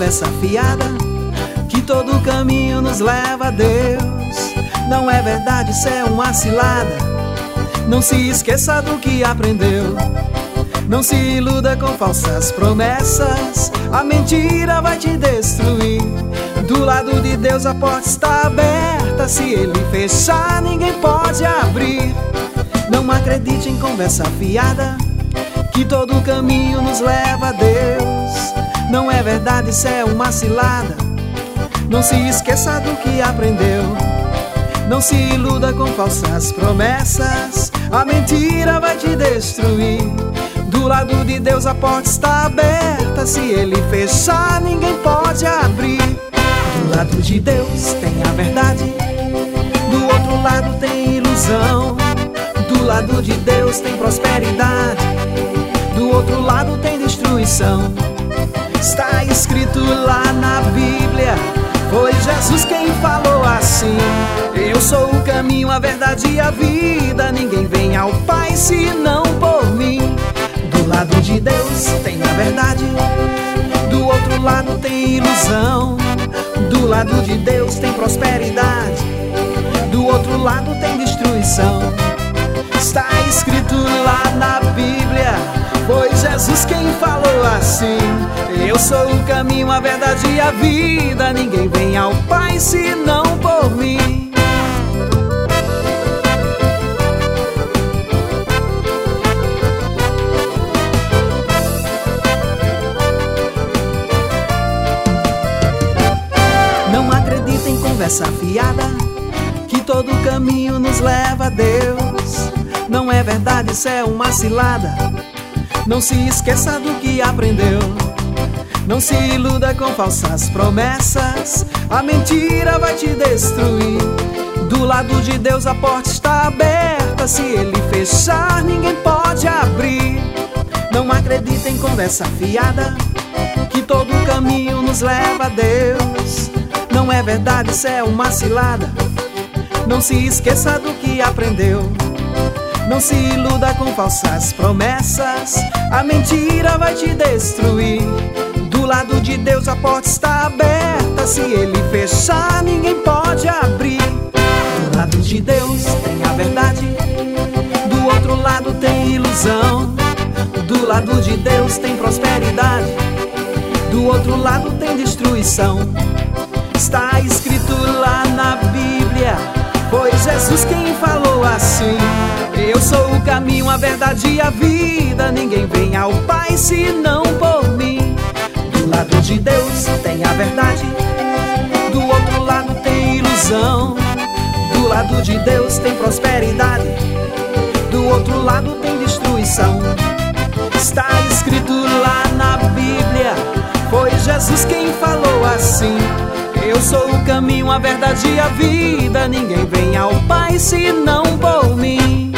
conversa fiada, que todo caminho nos leva a Deus. Não é verdade, isso é uma cilada. Não se esqueça do que aprendeu. Não se iluda com falsas promessas, a mentira vai te destruir. Do lado de Deus a porta está aberta, se Ele fechar ninguém pode abrir. Não acredite em conversa fiada, que todo caminho nos leva a Deus. Não é verdade, isso é uma cilada. Não se esqueça do que aprendeu. Não se iluda com falsas promessas, a mentira vai te destruir. Do lado de Deus a porta está aberta, se Ele fechar ninguém pode abrir. Do lado de Deus tem a verdade, do outro lado tem ilusão. Do lado de Deus tem prosperidade, do outro lado tem destruição. Está escrito lá na Bíblia, foi Jesus quem falou assim: eu sou o caminho, a verdade e a vida, ninguém vem ao Pai senão por mim. Do lado de Deus tem a verdade, do outro lado tem ilusão. Do lado de Deus tem prosperidade, do outro lado tem destruição. Está escrito lá na Bíblia, foi Jesus quem falou assim: eu sou o caminho, a verdade e a vida, ninguém vem ao Pai senão por mim. Não acredita em conversa fiada, que todo caminho nos leva a Deus. Não é verdade, isso é uma cilada. Não se esqueça do que aprendeu. Não se iluda com falsas promessas, a mentira vai te destruir. Do lado de Deus a porta está aberta, se Ele fechar ninguém pode abrir. Não acredita em conversa fiada, que todo caminho nos leva a Deus. Não é verdade, isso é uma cilada. Não se esqueça do que aprendeu. Não se iluda com falsas promessas, a mentira vai te destruir. Do lado de Deus a porta está aberta, se Ele fechar ninguém pode abrir. Do lado de Deus tem a verdade, do outro lado tem ilusão. Do lado de Deus tem prosperidade, do outro lado tem destruição. Está escrito lá na Bíblia, foi Jesus quem falou assim: eu sou o caminho, a verdade e a vida, ninguém vem ao Pai senão por mim. Do lado de Deus tem a verdade, do outro lado tem ilusão. Do lado de Deus tem prosperidade, do outro lado tem destruição. Está escrito lá na Bíblia, foi Jesus quem falou assim: eu sou o caminho, a verdade e a vida, ninguém vem ao Pai senão por mim.